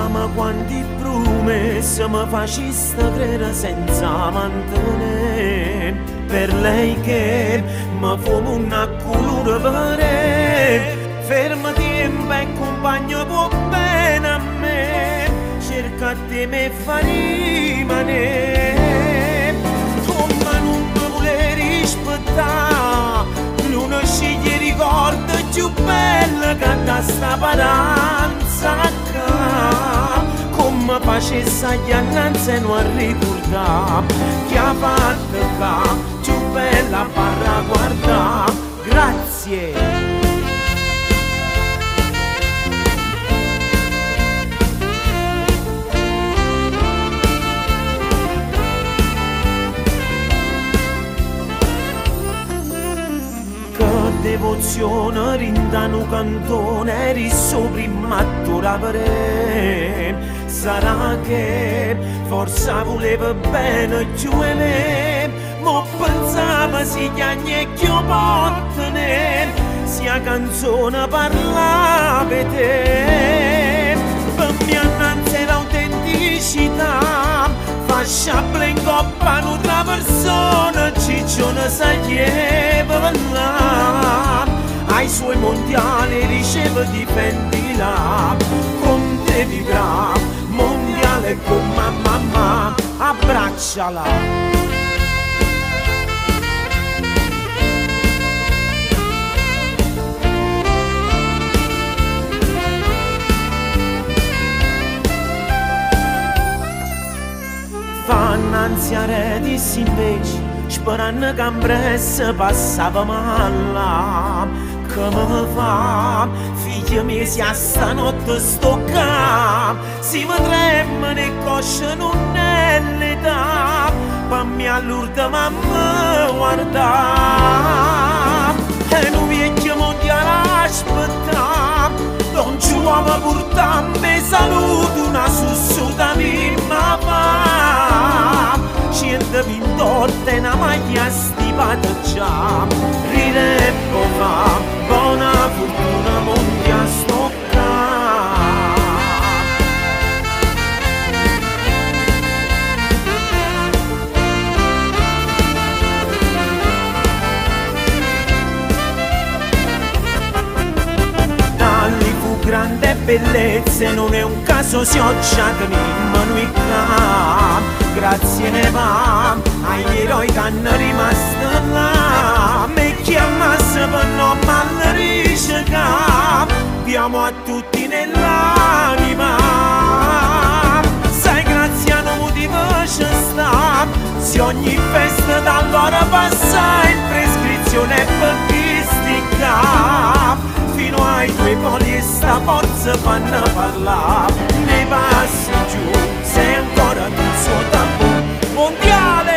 Ma quanti promesse mi faciste credere senza mantenere, per lei che mi fumo una colore vere, ferma tempo e compagno può bene a me, cerca di me fa rimanere, come non mi vuole rispettare, non sceglie ricordo più bella che da sta paranza. Come facesse gli annanzi non a ricordare che ha fatto qua più bella barra guarda. Grazie. Devozione rindano cantone eri sopra in mattura per sarà che forse voleva bene più e me ma pensava si chiagna e che portane sia canzone parlava te per me annanzi l'autenticità fascia in coppa un'altra persona ciccione sa chieva là ai suoi mondiali riceve difendila con te vivrà mondiale con mamma abbracciala. Fanno anziare dissi invece, sperando che in presto passava male. Che me fa, figlia mia, se a stanotte sto qua, si vedremo ne cosce non è l'età, per me all'urda mamma guarda, e non vecchio mondiale aspetta, non ci uomo portammi saluto una sussuta mimma fa, 128 e una maglia stipata già, ride e fa, buona fortuna mondia sto qua. Grande bellezza non è un caso si oggiate ma noi qua grazie ne va agli eroi che hanno rimasto là me chiamasse per non malricerca diamo a tutti nell'anima sai grazie a non motivo ci sta se ogni festa dall'ora passa in prescrizione per distica fino ai tuoi poli e sta forza fanno parlare nei passi giù sei ancora nel suo tabù mondiale.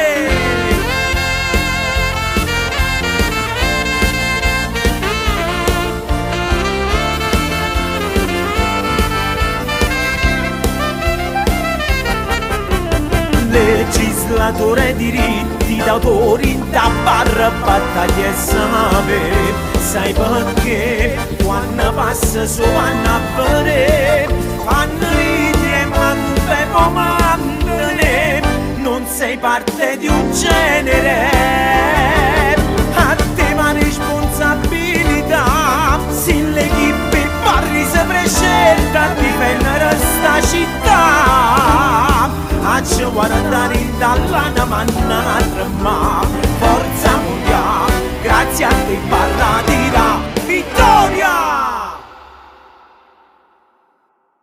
Legislatore diritti d'autore in barra battaglie esame sai perché quando passa su vanno a vedere fanno ridere ma non te comandane non sei parte di un genere a te ma responsabilità se l'equipe parli sempre scelta a difendere sta città a ci guardare dalla manna ma